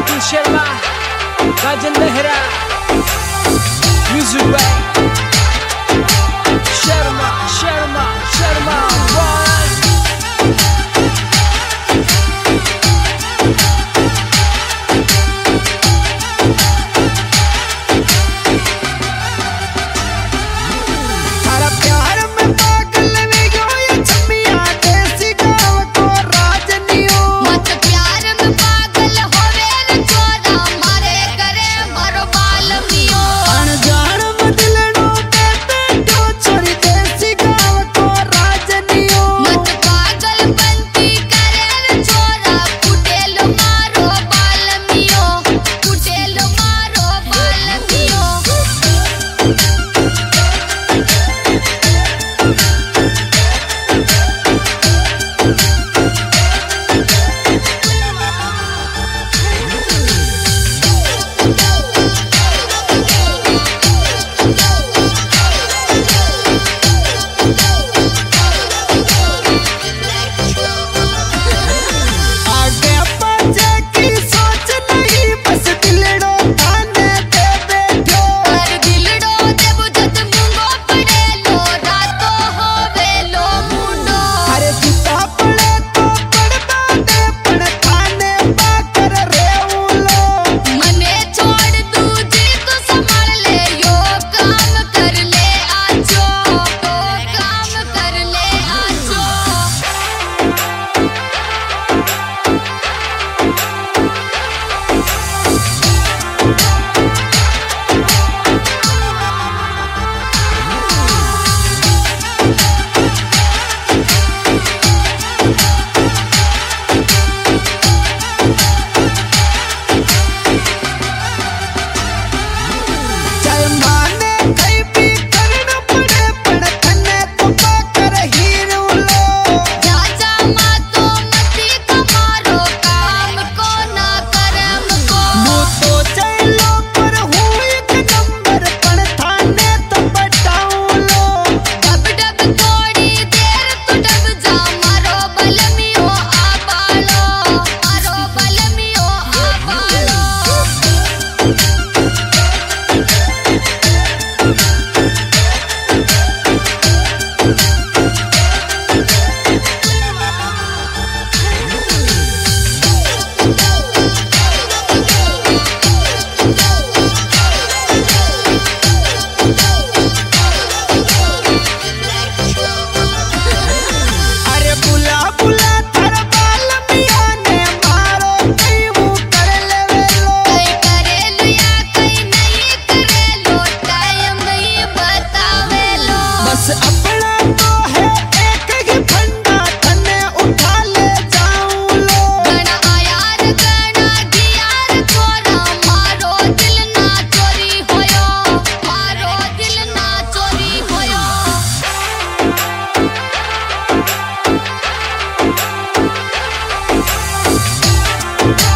Mukul Sharma, Kajal Mehra, music by Sharma Sharma Sharma boss. थारा प्यार में पागल में गयो ये छमिया देसी गाँव को राजनियो। मत प्यार में पागल होवे रे चोरा मारे करे मारो बाल मियो। अनजान में दिलड़ो दे बैठो छोरी देसी गाँव को राजनियो। मत पागल बनती करे रे चोरा कुटेलो मारो बाल मियो, कुटेलो मारो बाल मियो। आगे पीछे की सोच नहीं बस दिलड़ो थाने दे बैठो। कर दिलड़ो दे बुझत मुंगो पड़ेलो रातो होवेलो मुंडो। अरे जिता पड़े तो पड़वा दे पण थाने पाकर रेउलो। मने छोड़ दूजी तू संभाल ले यो काम कर ले आजो, तो काम कर ले आजो। चाहे माने कहीं भी करना पड़े पण थाने तो पाकर हीरोलो। जा जा माँ तो मती कमारो काम को ना करम को। मु तो चलो पर हूँ एक नंबर पण थाने तो बताऊलो। डब डब थोड़ी देर तू डब जा मारो बलमियो आबालो, मारो बलमियो आबालो। अरे बुला बुला थारा बाल मिया ने मारो कहीं वो कर लेवेलो। कई करेलो या कई नहीं करेलो टाइम ही बतावेलो। बस अपना तो है एक ही फंडा थाने उठा ले जाऊलो। गणा आयार गणा गियार चोरा मारो दिल ना चोरी होयो, मारो दिल ना चोरी होयो। अरे